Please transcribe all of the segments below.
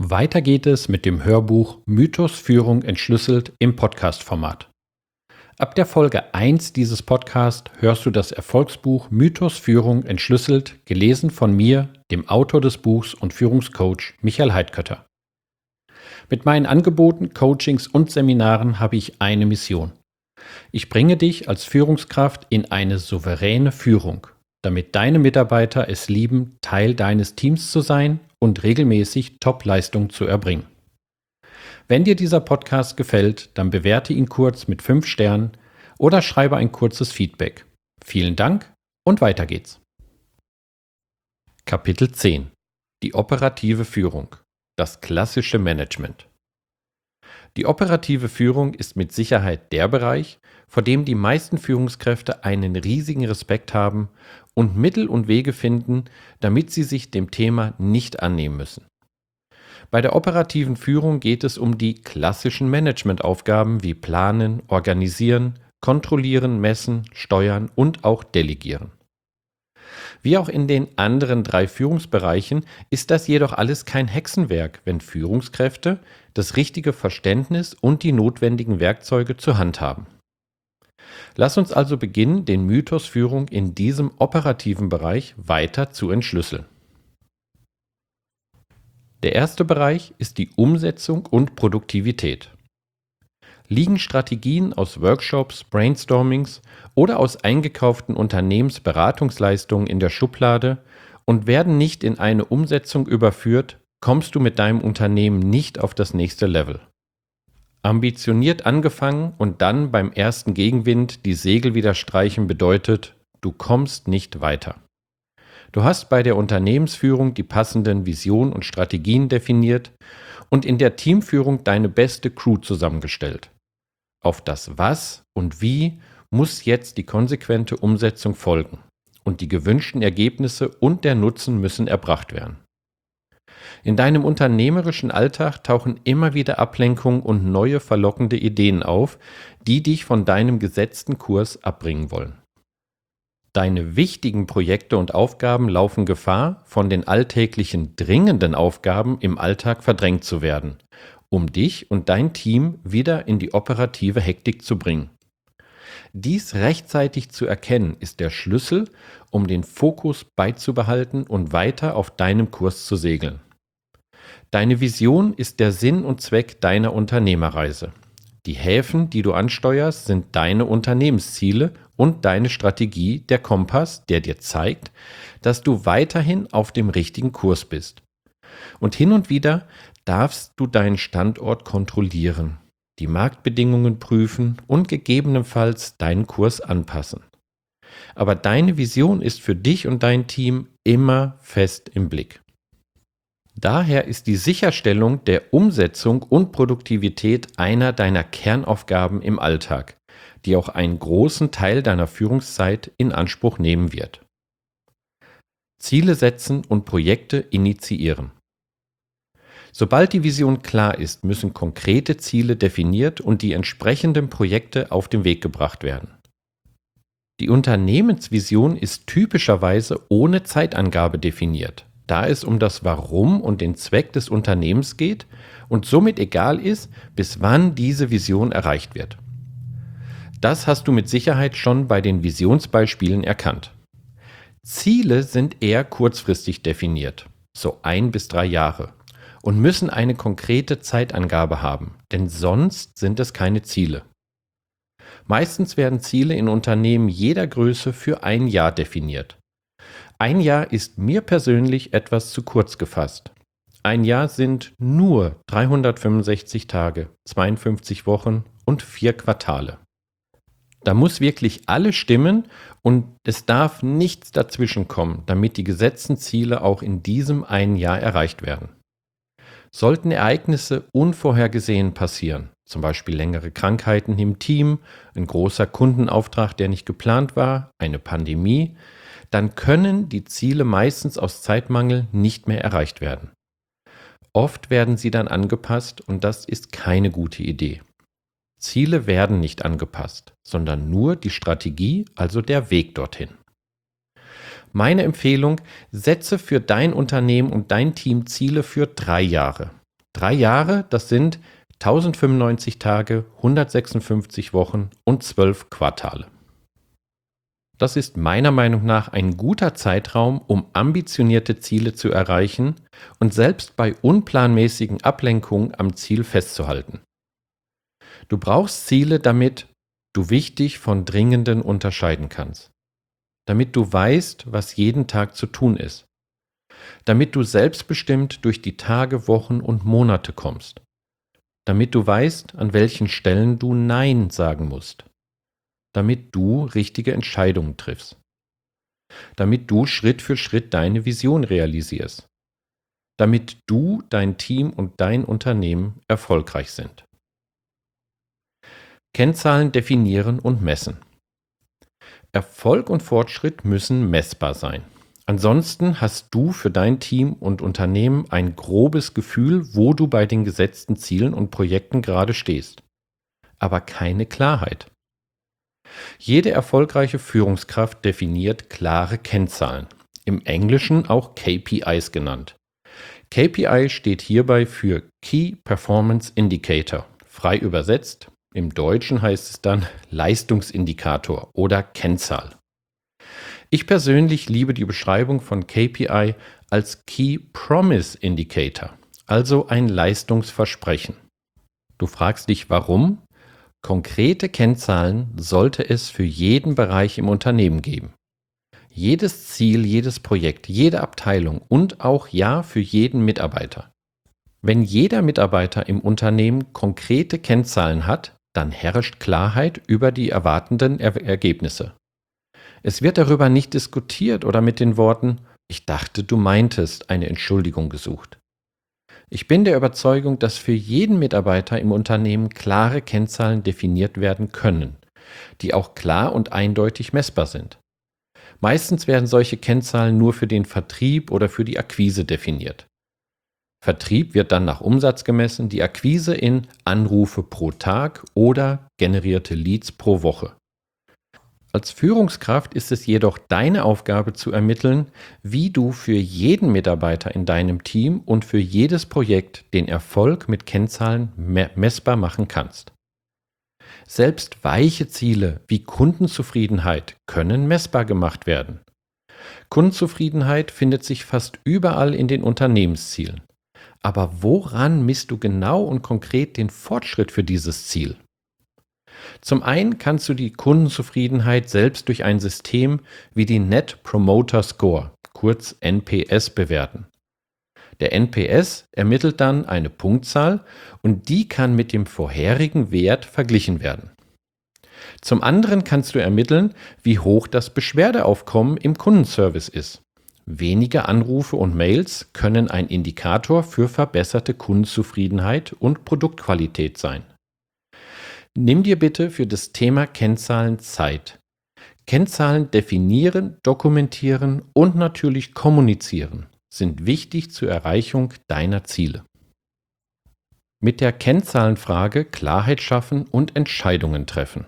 Weiter geht es mit dem Hörbuch Mythos Führung entschlüsselt im Podcast-Format. Ab der Folge 1 dieses Podcasts hörst du das Erfolgsbuch Mythos Führung entschlüsselt, gelesen von mir, dem Autor des Buchs und Führungscoach Michael Heidkötter. Mit meinen Angeboten, Coachings und Seminaren habe ich eine Mission. Ich bringe dich als Führungskraft in eine souveräne Führung, damit deine Mitarbeiter es lieben, Teil deines Teams zu sein und regelmäßig Top-Leistung zu erbringen. Wenn dir dieser Podcast gefällt, dann bewerte ihn kurz mit 5 Sternen oder schreibe ein kurzes Feedback. Vielen Dank und weiter geht's. Kapitel 10: Die operative Führung. Das klassische Management. Die operative Führung ist mit Sicherheit der Bereich, vor dem die meisten Führungskräfte einen riesigen Respekt haben und Mittel und Wege finden, damit sie sich dem Thema nicht annehmen müssen. Bei der operativen Führung geht es um die klassischen Managementaufgaben wie Planen, Organisieren, Kontrollieren, Messen, Steuern und auch Delegieren. Wie auch in den anderen 3 Führungsbereichen ist das jedoch alles kein Hexenwerk, wenn Führungskräfte das richtige Verständnis und die notwendigen Werkzeuge zur Hand haben. Lass uns also beginnen, den Mythos Führung in diesem operativen Bereich weiter zu entschlüsseln. Der erste Bereich ist die Umsetzung und Produktivität. Liegen Strategien aus Workshops, Brainstormings oder aus eingekauften Unternehmensberatungsleistungen in der Schublade und werden nicht in eine Umsetzung überführt, kommst du mit deinem Unternehmen nicht auf das nächste Level. Ambitioniert angefangen und dann beim ersten Gegenwind die Segel wieder streichen bedeutet, du kommst nicht weiter. Du hast bei der Unternehmensführung die passenden Visionen und Strategien definiert und in der Teamführung deine beste Crew zusammengestellt. Auf das Was und Wie muss jetzt die konsequente Umsetzung folgen und die gewünschten Ergebnisse und der Nutzen müssen erbracht werden. In deinem unternehmerischen Alltag tauchen immer wieder Ablenkungen und neue verlockende Ideen auf, die dich von deinem gesetzten Kurs abbringen wollen. Deine wichtigen Projekte und Aufgaben laufen Gefahr, von den alltäglichen dringenden Aufgaben im Alltag verdrängt zu werden, um dich und dein Team wieder in die operative Hektik zu bringen. Dies rechtzeitig zu erkennen, ist der Schlüssel, um den Fokus beizubehalten und weiter auf deinem Kurs zu segeln. Deine Vision ist der Sinn und Zweck deiner Unternehmerreise. Die Häfen, die du ansteuerst, sind deine Unternehmensziele und deine Strategie, der Kompass, der dir zeigt, dass du weiterhin auf dem richtigen Kurs bist. Und hin und wieder darfst du deinen Standort kontrollieren, die Marktbedingungen prüfen und gegebenenfalls deinen Kurs anpassen. Aber deine Vision ist für dich und dein Team immer fest im Blick. Daher ist die Sicherstellung der Umsetzung und Produktivität einer deiner Kernaufgaben im Alltag, die auch einen großen Teil deiner Führungszeit in Anspruch nehmen wird. Ziele setzen und Projekte initiieren. Sobald die Vision klar ist, müssen konkrete Ziele definiert und die entsprechenden Projekte auf den Weg gebracht werden. Die Unternehmensvision ist typischerweise ohne Zeitangabe definiert, da es um das Warum und den Zweck des Unternehmens geht und somit egal ist, bis wann diese Vision erreicht wird. Das hast du mit Sicherheit schon bei den Visionsbeispielen erkannt. Ziele sind eher kurzfristig definiert, so 1 bis 3 Jahre, und müssen eine konkrete Zeitangabe haben, denn sonst sind es keine Ziele. Meistens werden Ziele in Unternehmen jeder Größe für 1 Jahr definiert. 1 Jahr ist mir persönlich etwas zu kurz gefasst. 1 Jahr sind nur 365 Tage, 52 Wochen und 4 Quartale. Da muss wirklich alles stimmen und es darf nichts dazwischen kommen, damit die gesetzten Ziele auch in diesem 1 Jahr erreicht werden. Sollten Ereignisse unvorhergesehen passieren, zum Beispiel längere Krankheiten im Team, ein großer Kundenauftrag, der nicht geplant war, eine Pandemie, dann können die Ziele meistens aus Zeitmangel nicht mehr erreicht werden. Oft werden sie dann angepasst und das ist keine gute Idee. Ziele werden nicht angepasst, sondern nur die Strategie, also der Weg dorthin. Meine Empfehlung: Setze für dein Unternehmen und dein Team Ziele für 3 Jahre. 3 Jahre, das sind 1095 Tage, 156 Wochen und 12 Quartale. Das ist meiner Meinung nach ein guter Zeitraum, um ambitionierte Ziele zu erreichen und selbst bei unplanmäßigen Ablenkungen am Ziel festzuhalten. Du brauchst Ziele, damit du wichtig von dringenden unterscheiden kannst. Damit du weißt, was jeden Tag zu tun ist. Damit du selbstbestimmt durch die Tage, Wochen und Monate kommst. Damit du weißt, an welchen Stellen du Nein sagen musst. Damit du richtige Entscheidungen triffst. Damit du Schritt für Schritt deine Vision realisierst. Damit du, dein Team und dein Unternehmen erfolgreich sind. Kennzahlen definieren und messen. Erfolg und Fortschritt müssen messbar sein. Ansonsten hast du für dein Team und Unternehmen ein grobes Gefühl, wo du bei den gesetzten Zielen und Projekten gerade stehst. Aber keine Klarheit. Jede erfolgreiche Führungskraft definiert klare Kennzahlen, im Englischen auch KPIs genannt. KPI steht hierbei für Key Performance Indicator, frei übersetzt. Im Deutschen heißt es dann Leistungsindikator oder Kennzahl. Ich persönlich liebe die Beschreibung von KPI als Key Promise Indicator, also ein Leistungsversprechen. Du fragst dich, warum? Konkrete Kennzahlen sollte es für jeden Bereich im Unternehmen geben. Jedes Ziel, jedes Projekt, jede Abteilung und auch ja für jeden Mitarbeiter. Wenn jeder Mitarbeiter im Unternehmen konkrete Kennzahlen hat, dann herrscht Klarheit über die erwartenden Ergebnisse. Es wird darüber nicht diskutiert oder mit den Worten „Ich dachte, du meintest" eine Entschuldigung gesucht. Ich bin der Überzeugung, dass für jeden Mitarbeiter im Unternehmen klare Kennzahlen definiert werden können, die auch klar und eindeutig messbar sind. Meistens werden solche Kennzahlen nur für den Vertrieb oder für die Akquise definiert. Vertrieb wird dann nach Umsatz gemessen, die Akquise in Anrufe pro Tag oder generierte Leads pro Woche. Als Führungskraft ist es jedoch deine Aufgabe zu ermitteln, wie du für jeden Mitarbeiter in deinem Team und für jedes Projekt den Erfolg mit Kennzahlen messbar machen kannst. Selbst weiche Ziele wie Kundenzufriedenheit können messbar gemacht werden. Kundenzufriedenheit findet sich fast überall in den Unternehmenszielen. Aber woran misst du genau und konkret den Fortschritt für dieses Ziel? Zum einen kannst du die Kundenzufriedenheit selbst durch ein System wie die Net Promoter Score, kurz NPS, bewerten. Der NPS ermittelt dann eine Punktzahl und die kann mit dem vorherigen Wert verglichen werden. Zum anderen kannst du ermitteln, wie hoch das Beschwerdeaufkommen im Kundenservice ist. Wenige Anrufe und Mails können ein Indikator für verbesserte Kundenzufriedenheit und Produktqualität sein. Nimm dir bitte für das Thema Kennzahlen Zeit. Kennzahlen definieren, dokumentieren und natürlich kommunizieren sind wichtig zur Erreichung deiner Ziele. Mit der Kennzahlenfrage Klarheit schaffen und Entscheidungen treffen.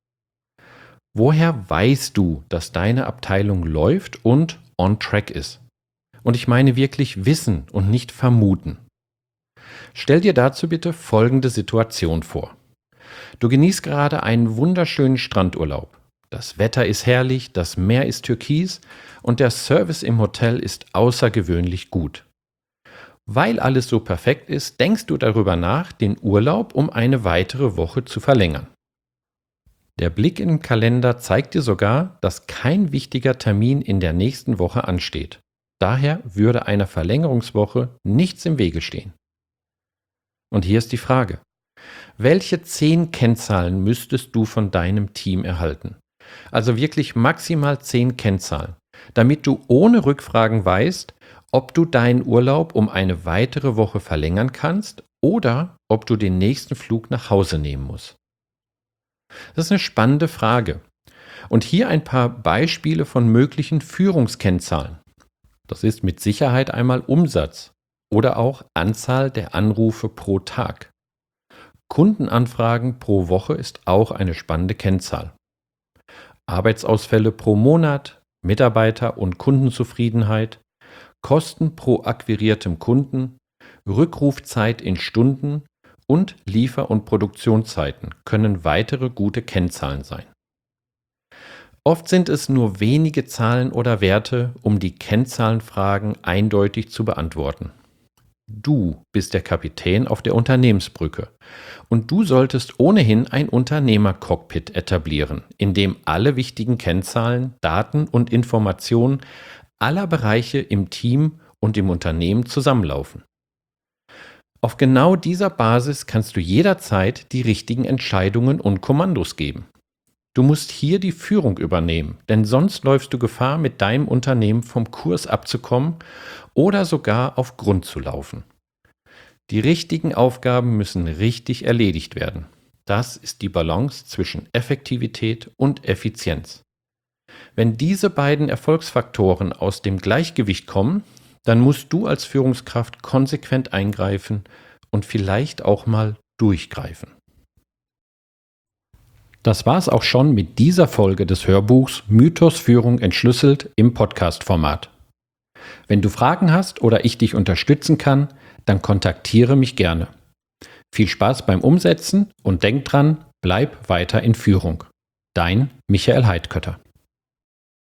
Woher weißt du, dass deine Abteilung läuft und on track ist? Und ich meine wirklich wissen und nicht vermuten. Stell dir dazu bitte folgende Situation vor. Du genießt gerade einen wunderschönen Strandurlaub. Das Wetter ist herrlich, das Meer ist türkis und der Service im Hotel ist außergewöhnlich gut. Weil alles so perfekt ist, denkst du darüber nach, den Urlaub um eine weitere Woche zu verlängern. Der Blick im Kalender zeigt dir sogar, dass kein wichtiger Termin in der nächsten Woche ansteht. Daher würde einer Verlängerungswoche nichts im Wege stehen. Und hier ist die Frage. Welche 10 Kennzahlen müsstest du von deinem Team erhalten? Also wirklich maximal 10 Kennzahlen, damit du ohne Rückfragen weißt, ob du deinen Urlaub um eine weitere Woche verlängern kannst oder ob du den nächsten Flug nach Hause nehmen musst. Das ist eine spannende Frage. Und hier ein paar Beispiele von möglichen Führungskennzahlen. Das ist mit Sicherheit einmal Umsatz oder auch Anzahl der Anrufe pro Tag. Kundenanfragen pro Woche ist auch eine spannende Kennzahl. Arbeitsausfälle pro Monat, Mitarbeiter- und Kundenzufriedenheit, Kosten pro akquiriertem Kunden, Rückrufzeit in Stunden und Liefer- und Produktionszeiten können weitere gute Kennzahlen sein. Oft sind es nur wenige Zahlen oder Werte, um die Kennzahlenfragen eindeutig zu beantworten. Du bist der Kapitän auf der Unternehmensbrücke und du solltest ohnehin ein Unternehmercockpit etablieren, in dem alle wichtigen Kennzahlen, Daten und Informationen aller Bereiche im Team und im Unternehmen zusammenlaufen. Auf genau dieser Basis kannst du jederzeit die richtigen Entscheidungen und Kommandos geben. Du musst hier die Führung übernehmen, denn sonst läufst du Gefahr, mit deinem Unternehmen vom Kurs abzukommen oder sogar auf Grund zu laufen. Die richtigen Aufgaben müssen richtig erledigt werden. Das ist die Balance zwischen Effektivität und Effizienz. Wenn diese beiden Erfolgsfaktoren aus dem Gleichgewicht kommen, dann musst du als Führungskraft konsequent eingreifen und vielleicht auch mal durchgreifen. Das war's auch schon mit dieser Folge des Hörbuchs Mythos Führung entschlüsselt im Podcast-Format. Wenn du Fragen hast oder ich dich unterstützen kann, dann kontaktiere mich gerne. Viel Spaß beim Umsetzen und denk dran, bleib weiter in Führung. Dein Michael Heidkötter.